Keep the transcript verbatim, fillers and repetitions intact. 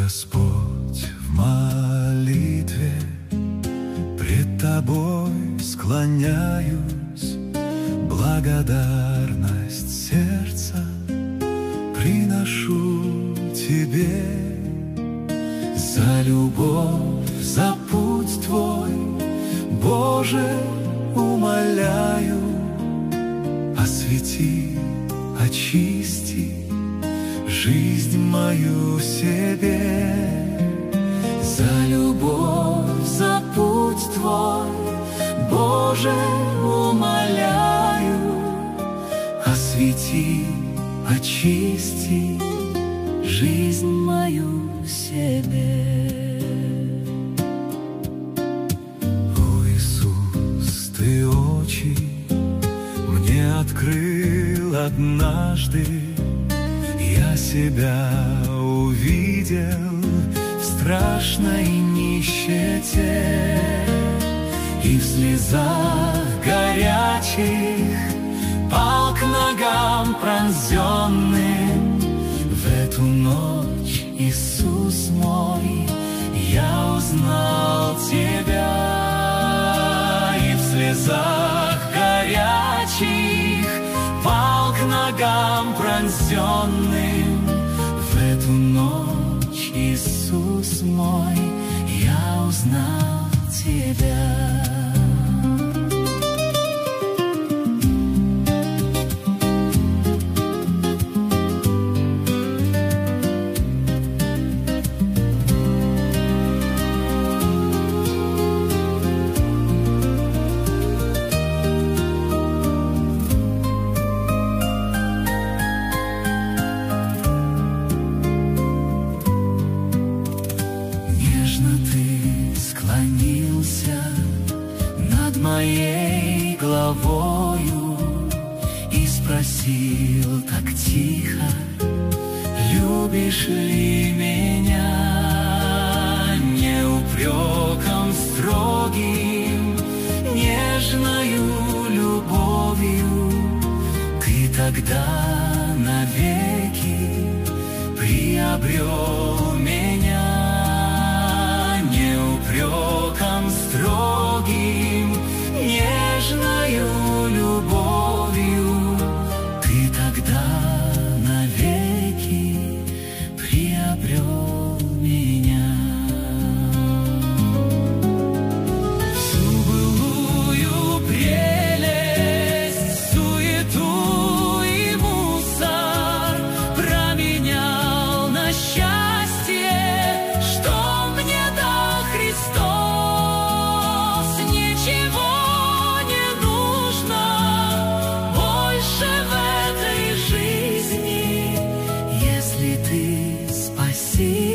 Господь, в молитве пред Тобой склоняюсь, благодарность сердца приношу Тебе за любовь, за путь Твой, Боже, умоляю, освети, очисти жизнь мою себе. За любовь, за путь Твой, Боже, умоляю, освети, очисти жизнь мою себе. О, Иисус, Ты очи мне открыл однажды, я себя увидел в страшной нищете, и в слезах горячих пал к ногам пронзенным. В эту ночь, Иисус мой, я узнал Тебя, и в слезах горячих пал к ногам пронзенным. В эту ночь, Иисус мой, я узнал Тебя. Моей главою и спросил так тихо: любишь ли меня? Не упреком строгим, нежною любовью Ты тогда навеки приобрел меня. Не упреком строгим, нежною любовью Ты тогда навеки приобрел меня. Всю былую прелесть, суету и мусор променял на счастье, что мне дал Христос. Ничего see